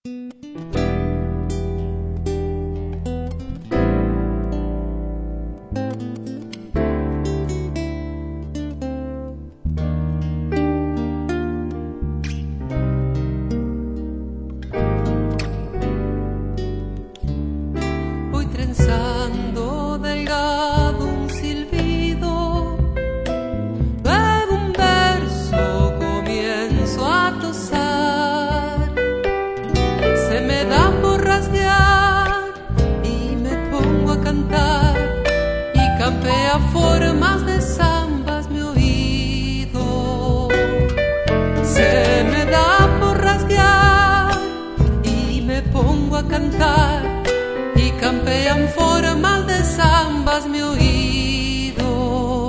Voy trenzando delgado un silbido, luego un verso comienzo a tosar. Se me da por rasguear y me pongo a cantar, y campea formas de zambas mi oído. Se me da por rasguear y me pongo a cantar, y campean formas de zambas mi oído.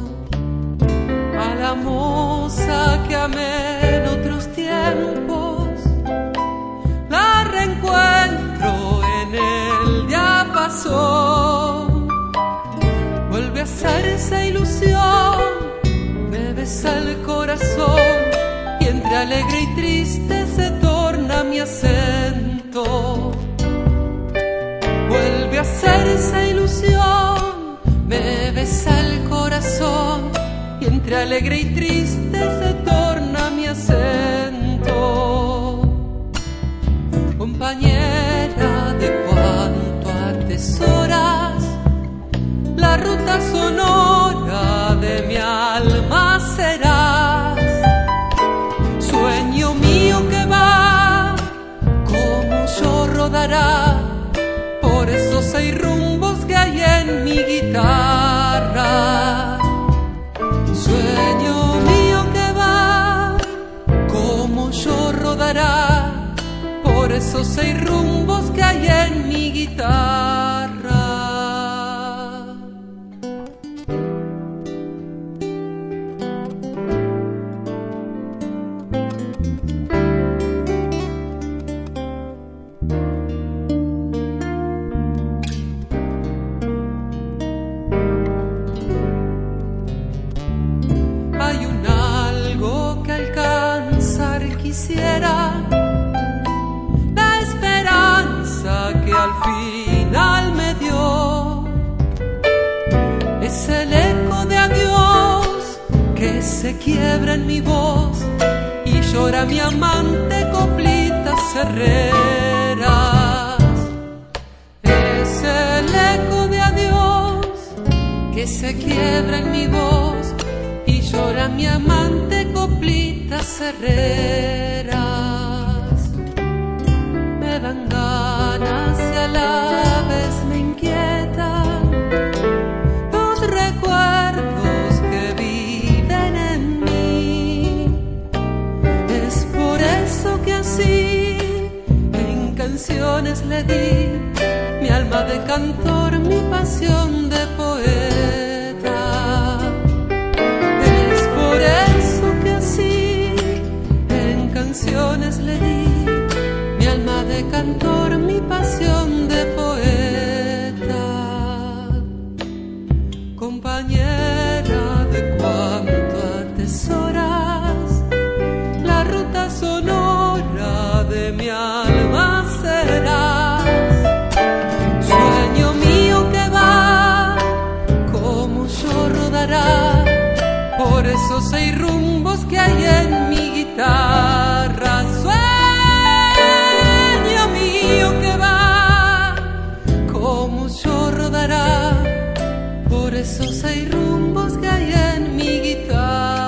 A la moza que amé en otros tiempos, la reencuentro en el diapasón. Vuelve a hacerse ilusión, me besa el corazón, y entre alegre y triste se torna mi acento. Vuelve a hacerse ilusión, me besa el corazón, y entre alegre y triste se torna mi acento. Compañera, de cuánto atesoras la ruta sonora de mi alma serás. Sueño mío que va, como yo rodará por esos 6 rumbos que hay en mi guitarra. Sueño mío que va, como yo rodará por esos 6 rumbos que hay en mi guitarra. Hay un algo que alcanzar quisiera, la esperanza que al final me dio. Es el eco de adiós que se quiebra en mi voz, y llora mi amante coplitas herreras. Es el eco de adiós que se quiebra en mi voz, y llora mi amante coplitas herreras. Me dan ganas y a la vez me inquietan los recuerdos que viven en mí. Es por eso que así en canciones le di mi alma de cantor, mi pasión de poeta. Es por eso que así en canciones le di mi alma de cantor, mi pasión de poeta. Compañera, de cuánto atesoras la ruta sonora de mi alma serás. Sueño mío que va, como yo rodará por esos 6 rumbos que hay en mi guitarra. Sueño mío que va, como yo rodará por esos 6 rumbos que hay en mi guitarra.